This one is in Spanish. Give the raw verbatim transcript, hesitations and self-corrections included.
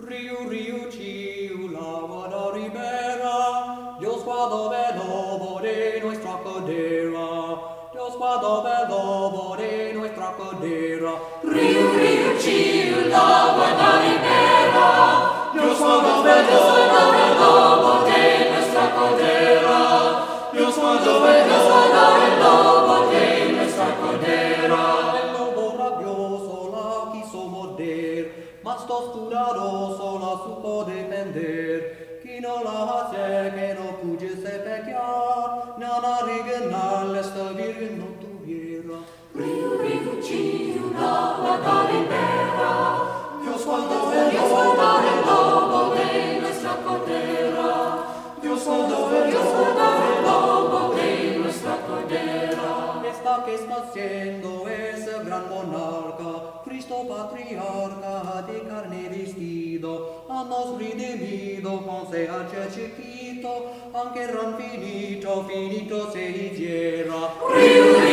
Riu, riu, chiu, la guada ribera, Dios guado velobo de nuestra codera, Dios guado velobo de nuestra codera. Riu, riu, chiu, la guada ribera, Dios guado velobo de nuestra codera, Dios guado velobo de nuestra codera. El lobo rabioso la quiso morder, mas dos cuidadoso la supo defender. Chi no la hace que no pudiese pecar, nada regional esta virgen no tuviera. Riu, riu, chiu, la guada ribera, Dios guarda Dios guarda el lobo de nuestra codera, Dios guarda Dios guarda el lobo de nuestra codera. Esta que está siendo ese gran monarca, Cristo patriarca de carne vestido, ha nos redimido con se hace chiquito, aunque ran finito, finito se hiciera. Riu,